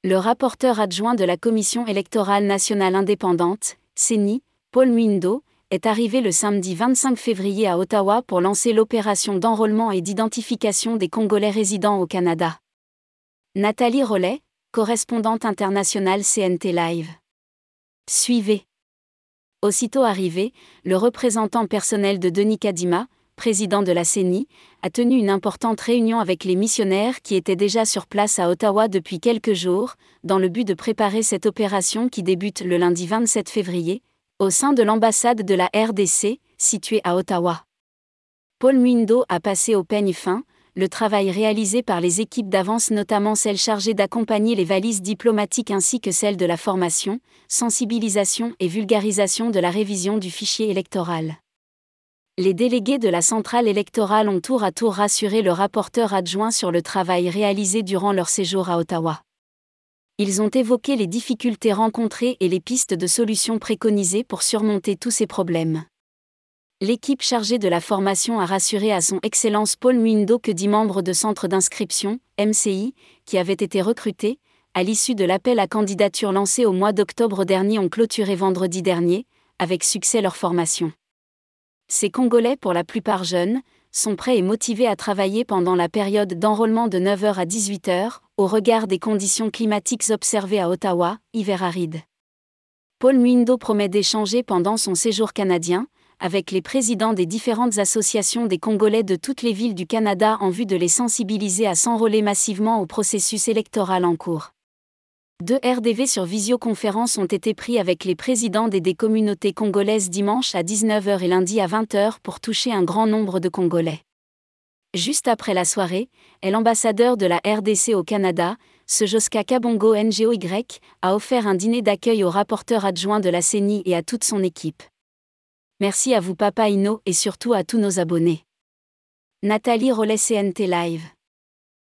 Le rapporteur adjoint de la Commission électorale nationale indépendante, CENI, Paul Mwindo, est arrivé le samedi 25 février à Ottawa pour lancer l'opération d'enrôlement et d'identification des Congolais résidant au Canada. Nathalie Rollet, correspondante internationale CNT Live. Suivez. Aussitôt arrivé, le représentant personnel de Denis Kadima, président de la CENI, a tenu une importante réunion avec les missionnaires qui étaient déjà sur place à Ottawa depuis quelques jours, dans le but de préparer cette opération qui débute le lundi 27 février, au sein de l'ambassade de la RDC, située à Ottawa. Paul Mwindo a passé au peigne fin le travail réalisé par les équipes d'avance, notamment celles chargées d'accompagner les valises diplomatiques ainsi que celles de la formation, sensibilisation et vulgarisation de la révision du fichier électoral. Les délégués de la centrale électorale ont tour à tour rassuré le rapporteur adjoint sur le travail réalisé durant leur séjour à Ottawa. Ils ont évoqué les difficultés rencontrées et les pistes de solutions préconisées pour surmonter tous ces problèmes. L'équipe chargée de la formation a rassuré à son Excellence Paul Mwindo que 10 membres de centre d'inscription, MCI, qui avaient été recrutés, à l'issue de l'appel à candidature lancé au mois d'octobre dernier, ont clôturé vendredi dernier, avec succès leur formation. Ces Congolais, pour la plupart jeunes, sont prêts et motivés à travailler pendant la période d'enrôlement de 9h à 18h, au regard des conditions climatiques observées à Ottawa, hiver aride. Paul Mwindo promet d'échanger pendant son séjour canadien, avec les présidents des différentes associations des Congolais de toutes les villes du Canada en vue de les sensibiliser à s'enrôler massivement au processus électoral en cours. 2 RDV sur visioconférence ont été pris avec les présidents des communautés congolaises dimanche à 19h et lundi à 20h pour toucher un grand nombre de Congolais. Juste après la soirée, l'ambassadeur de la RDC au Canada, Sejoska Kabongo Ngoy, a offert un dîner d'accueil au rapporteur adjoint de la CENI et à toute son équipe. Merci à vous Papa Ino et surtout à tous nos abonnés. Nathalie Rollet, CNT Live.